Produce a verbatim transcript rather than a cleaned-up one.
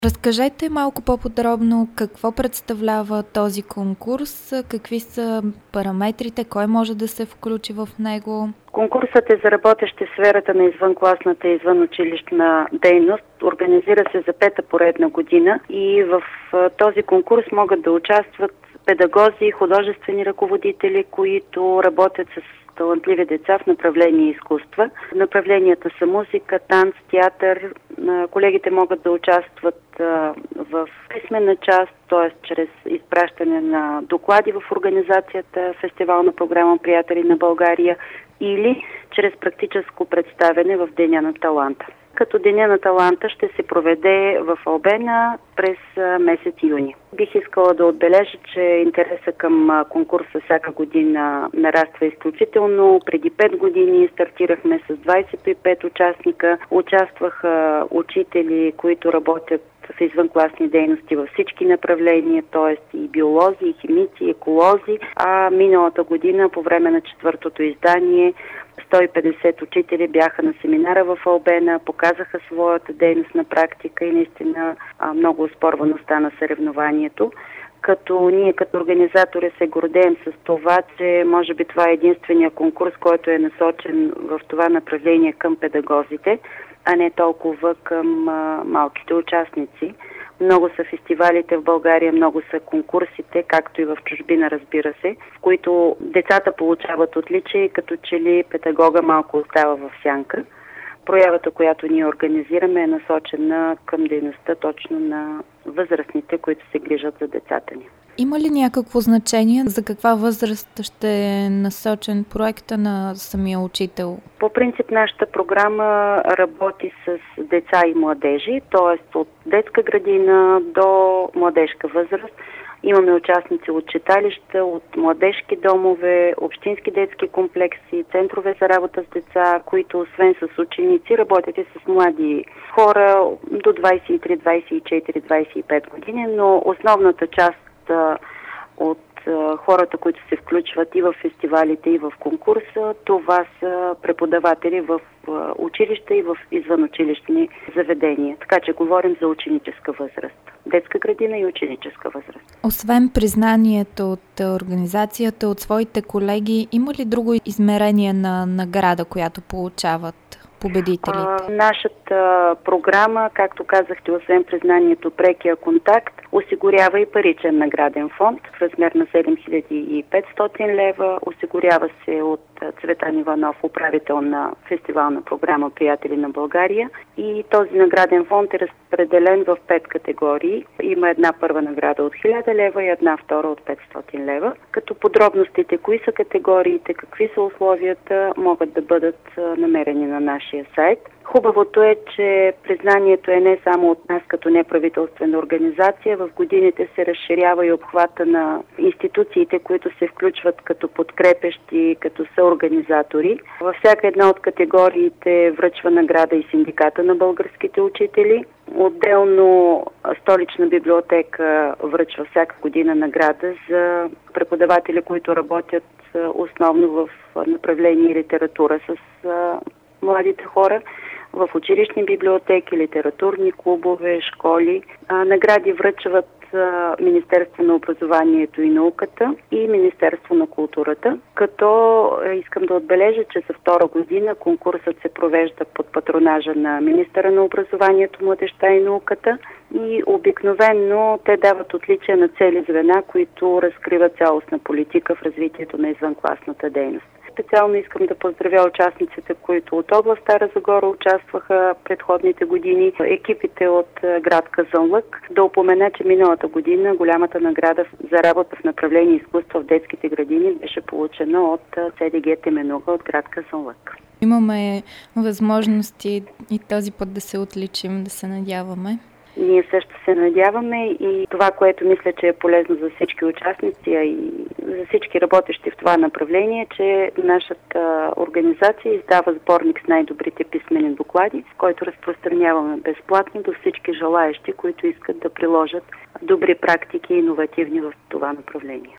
Разкажете малко по-подробно какво представлява този конкурс, какви са параметрите, кой може да се включи в него. Конкурсът е за работещи в сферата на извънкласната и извънучилищна дейност. Организира се за пета поредна година и в този конкурс могат да участват педагози и художествени ръководители, които работят с талантливи деца в направление изкуства. Направленията са музика, танц, театър. Колегите могат да участват в писмена част, т.е. чрез изпращане на доклади в организацията Фестивална програма Приятели на България или чрез практическо представяне в Деня на таланта. Като Деня на таланта ще се проведе в Албена през месец юни. Бих искала да отбележа, че интереса към конкурса всяка година нараства изключително. Преди пет години стартирахме с двадесет и пет участника. Участваха учители, които работят в извънкласни дейности във всички направления, т.е. и биолози, и химици, и еколози. А миналата година, по време на четвъртото издание, сто и петдесет учители бяха на семинара в Албена, показаха своята дейност на практика и наистина много оспорвано стана съревнованието. Като ние като организатори се гордеем с това, че може би това е единствения конкурс, който е насочен в това направление към педагозите, а не толкова към а, малките участници. Много са фестивалите в България, много са конкурсите, както и в чужбина, разбира се, в които децата получават отличие, като че ли педагога малко остава в сянка. Проявата, която ние организираме, е насочена към дейността точно на възрастните, които се грижат за децата ни. Има ли някакво значение за каква възраст ще е насочен проекта на самия учител? По принцип нашата програма работи с деца и младежи, т.е. от детска градина до младежка възраст. Имаме участници от читалища, от младежки домове, общински детски комплекси, центрове за работа с деца, които освен с ученици работят и с млади хора до двадесет и три, двадесет и четири, двадесет и пет години, но основната част от хората, които се включват и в фестивалите, и в конкурса, това са преподаватели в училища и в извънучилищни заведения. Така че говорим за ученическа възраст. Детска градина и ученическа възраст. Освен признанието от организацията, от своите колеги, има ли друго измерение на награда, която получават победителите? А, нашата програма, както казахте, освен признанието, прекия контакт, осигурява и паричен награден фонд в размер на седем хиляди и петстотин лева. Осигурява се от Цветан Иванов, управител на фестивална програма Приятели на България. И този награден фонд е разпределен в пет категории. Има една първа награда от хиляда лева и една втора от петстотин лева. Като подробностите, кои са категориите, какви са условията, могат да бъдат намерени на нашия сайт. Хубавото е, че признанието е не само от нас като неправителствена организация. В годините се разширява и обхвата на институциите, които се включват като подкрепещи, като съорганизатори. Във всяка една от категориите връчва награда и Синдиката на българските учители. Отделно Столична библиотека връчва всяка година награда за преподаватели, които работят основно в направление литература с младите хора, в училищни библиотеки, литературни клубове, школи. А, награди връчват а, Министерство на образованието и науката и Министерство на културата. Като а, искам да отбележа, че за втора година конкурсът се провежда под патронажа на министъра на образованието, младежта и науката и обикновенно те дават отличия на цели звена, които разкриват цялостна политика в развитието на извънкласната дейност. Специално искам да поздравя участниците, които от област Стара Загора участваха предходните години, екипите от град Казанлък. Да упомена, че миналата година голямата награда за работа в направление изкуство в детските градини беше получена от ЦДГ Теменуга от град Казанлък. Имаме възможности и този път да се отличим, да се надяваме. Ние също се надяваме и това, което мисля, че е полезно за всички участници, а и за всички работещи в това направление, че нашата организация издава сборник с най-добрите писмени доклади, който разпространяваме безплатно до всички желаещи, които искат да приложат добри практики и иновативни в това направление.